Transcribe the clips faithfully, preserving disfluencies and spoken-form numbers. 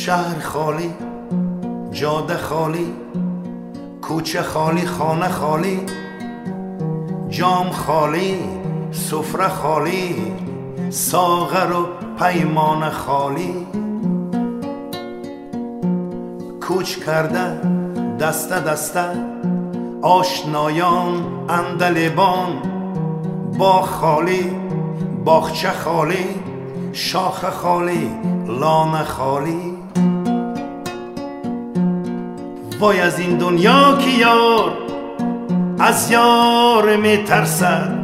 شهر خالی، جاده خالی، کوچه خالی، خانه خالی، جام خالی، سفره خالی، ساغر و پیمان خالی. کوچ کرده دسته دسته آشنایان اندلیبان، باغ خالی، باغچه خالی، شاخه خالی، لانه خالی. وای از این دنیا که یار از یار می ترسد،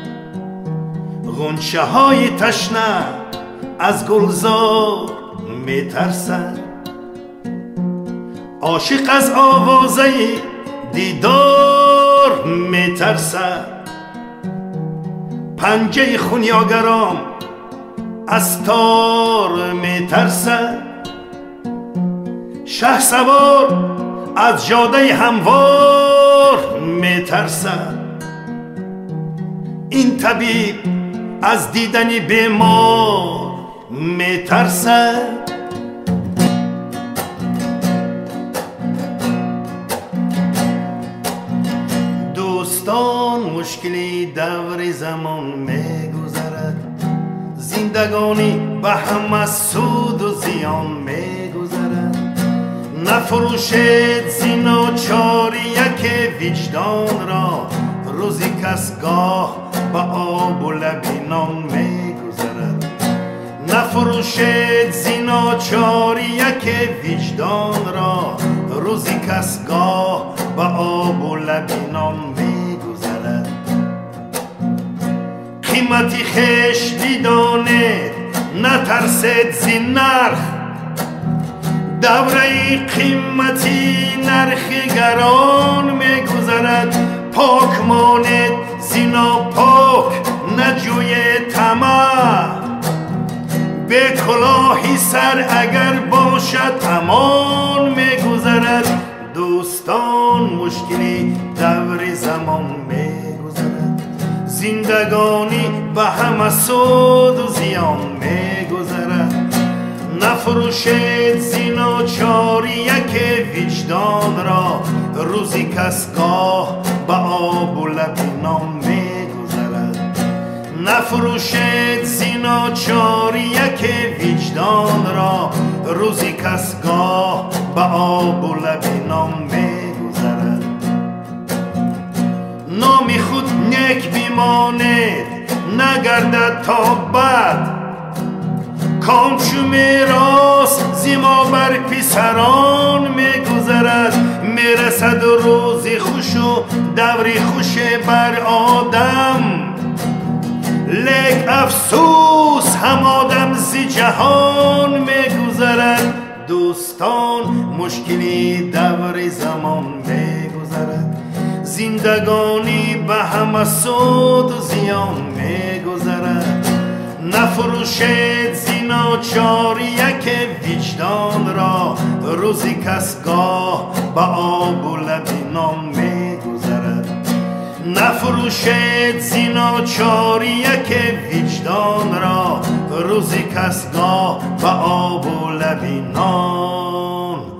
غنچه های تشنه از گلزار می ترسد. عاشق از آوازه دیدار می ترسد، پنجه خونیاگرام از تار می ترسد. شه سوار از جاده هموار می ترسد. این طبیب از دیدن بیمار می ترسد. دوستان مشکلی دور زمان می گذرد، زندگانی به هم از سود و زیان می گذرد. نفروشد زیناچاری یک وجدان را، روزی کس گاه به آب و لبینان می گذرد. نفروشد زیناچاری یک وجدان را، روزی کس گاه به آب و لبینان می گذرد. قیمتی خویش بدانید، نترسید زین نرخ، دوره قیمتی نرخ گران می گذرد. پاک ماند زینا پاک نجوی طمع، به کلاهی سر اگر باشد امان می گذرد. دوستان مشکلی دور زمان می گذرد، زندگانی به همه سود و زیان می گذرد. نفروشد زیناچاری یک وجدان را، روزی کس گاه به آب و لبینان می گذرد. نفروشد زیناچاری یک وجدان را، روزی کس گاه به آب و لبینان می گذرد. نام خود نیک بماند نگردد تا بد، کام چو میراث زیما بر پسران می گذرد. میرسد روزی خوش و دوری خوش بر آدم، لیک افسوس هم آدم زی جهان می گذرد. دوستان مشکلی دور زمان می گذرد، زندگانی به همه سود و زیان می گذرد. نفروشد زیناچاری یک وجدان را، روزی کس گاه به آب و لبینان می گذرد. نفروشد زیناچاری یک وجدان را، روزی کس گاه به آب و لبینان